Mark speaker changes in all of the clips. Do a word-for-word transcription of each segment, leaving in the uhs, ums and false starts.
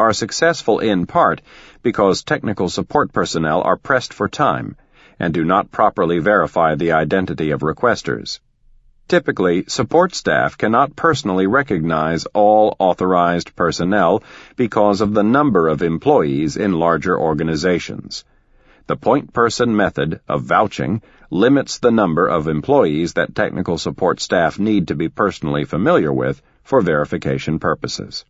Speaker 1: are successful in part because technical support personnel are pressed for time and do not properly verify the identity of requesters. Typically, support staff cannot personally recognize all authorized personnel because of the number of employees in larger organizations. The point person method of vouching limits the number of employees that technical support staff need to be personally familiar with for verification purposes.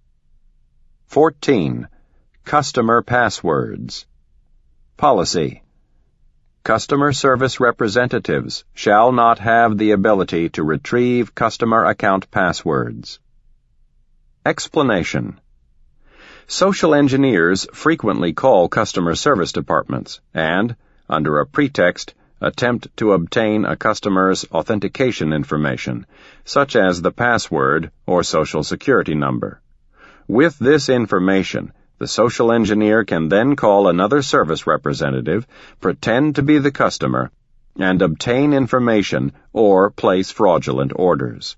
Speaker 1: fourteen. Customer passwords. Policy. Customer service representatives shall not have the ability to retrieve customer account passwords. Explanation. Social engineers frequently call customer service departments and, under a pretext, attempt to obtain a customer's authentication information, such as the password or social security number. With this information, the social engineer can then call another service representative, pretend to be the customer, and obtain information or place fraudulent orders.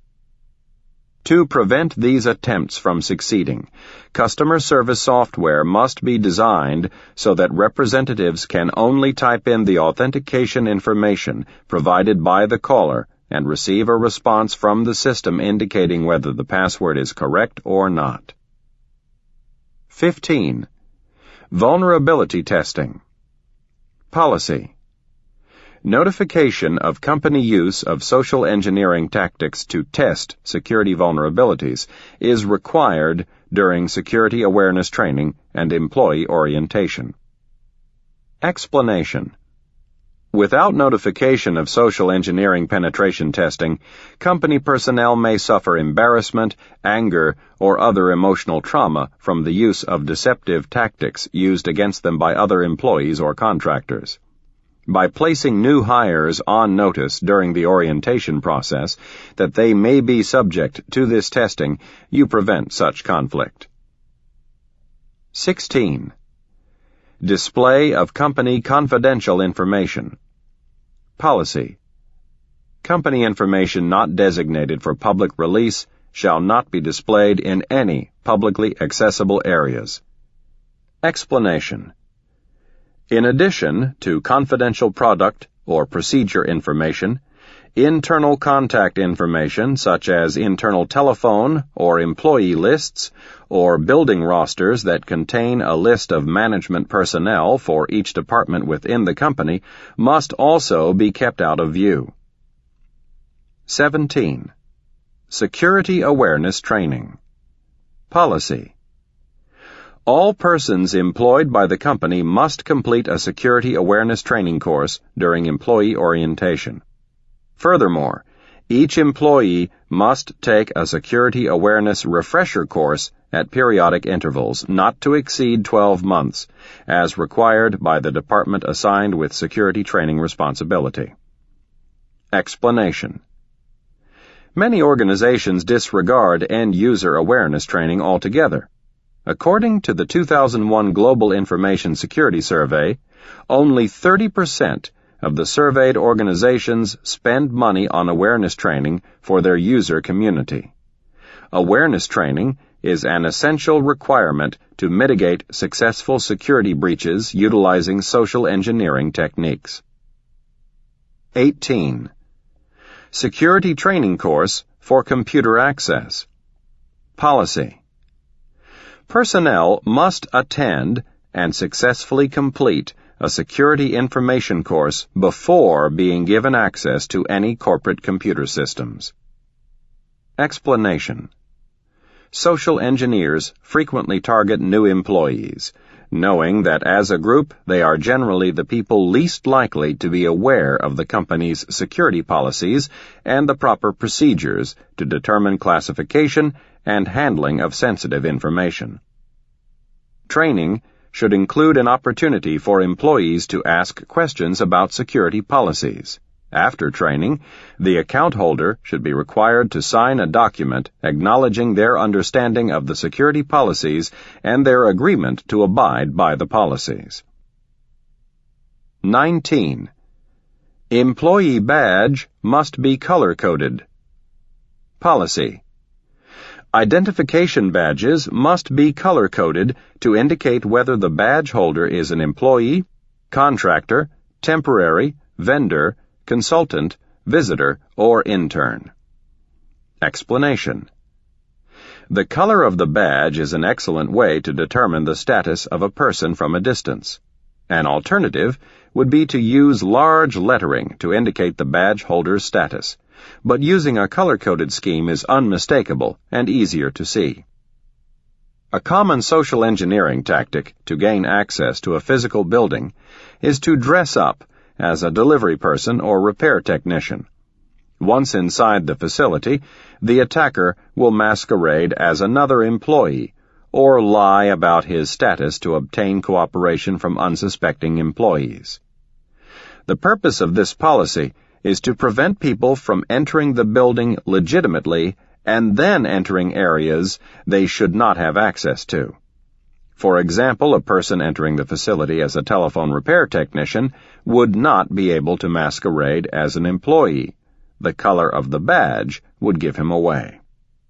Speaker 1: To prevent these attempts from succeeding, customer service software must be designed so that representatives can only type in the authentication information provided by the caller and receive a response from the system indicating whether the password is correct or not. fifteen. Vulnerability testing. Policy. Notification of company use of social engineering tactics to test security vulnerabilities is required during security awareness training and employee orientation. Explanation. Without notification of social engineering penetration testing, company personnel may suffer embarrassment, anger, or other emotional trauma from the use of deceptive tactics used against them by other employees or contractors. By placing new hires on notice during the orientation process that they may be subject to this testing, you prevent such conflict. sixteen. Display of company confidential information. Policy. Company information not designated for public release shall not be displayed in any publicly accessible areas. Explanation. In addition to confidential product or procedure information, internal contact information such as internal telephone or employee lists or building rosters that contain a list of management personnel for each department within the company must also be kept out of view. seventeen. Security awareness training. Policy. All persons employed by the company must complete a security awareness training course during employee orientation. Furthermore, each employee must take a security awareness refresher course at periodic intervals not to exceed twelve months, as required by the department assigned with security training responsibility. Explanation. Many organizations disregard end-user awareness training altogether. According to the two thousand one Global Information Security Survey, only thirty percent of the surveyed organizations spend money on awareness training for their user community. Awareness training is an essential requirement to mitigate successful security breaches utilizing social engineering techniques. eighteen. Security training course for computer access. Policy. Personnel must attend and successfully complete a security information course before being given access to any corporate computer systems. Explanation. Social engineers frequently target new employees, knowing that as a group they are generally the people least likely to be aware of the company's security policies and the proper procedures to determine classification and handling of sensitive information. Training should include an opportunity for employees to ask questions about security policies. After training, the account holder should be required to sign a document acknowledging their understanding of the security policies and their agreement to abide by the policies. nineteen. Employee badge must be color-coded. Policy. Identification badges must be color-coded to indicate whether the badge holder is an employee, contractor, temporary, vendor, consultant, visitor, or intern. Explanation. The color of the badge is an excellent way to determine the status of a person from a distance. An alternative would be to use large lettering to indicate the badge holder's status, but using a color-coded scheme is unmistakable and easier to see. A common social engineering tactic to gain access to a physical building is to dress up as a delivery person or repair technician. Once inside the facility, the attacker will masquerade as another employee or lie about his status to obtain cooperation from unsuspecting employees. The purpose of this policy is to prevent people from entering the building legitimately and then entering areas they should not have access to. For example, a person entering the facility as a telephone repair technician would not be able to masquerade as an employee. The color of the badge would give him away.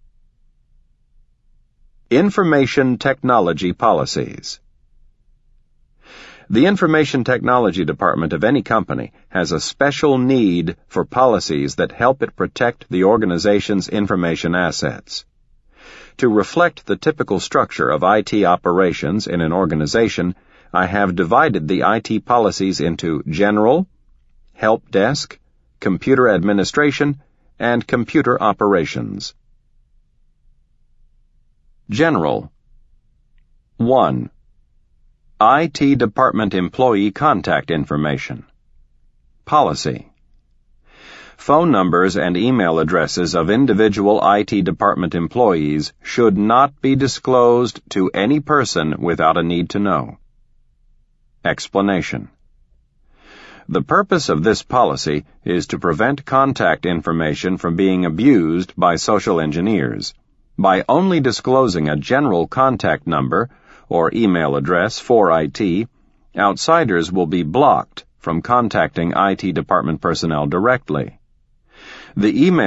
Speaker 1: Information Technology Policies. The Information Technology Department of any company has a special need for policies that help it protect the organization's information assets. To reflect the typical structure of I T operations in an organization, I have divided the I T policies into General, Help Desk, Computer Administration, and Computer Operations. General. one. I T Department Employee Contact Information. Policy. Phone numbers and email addresses of individual I T department employees should not be disclosed to any person without a need to know. Explanation. The purpose of this policy is to prevent contact information from being abused by social engineers. By only disclosing a general contact number or email address for I T, outsiders will be blocked from contacting I T department personnel directly. The email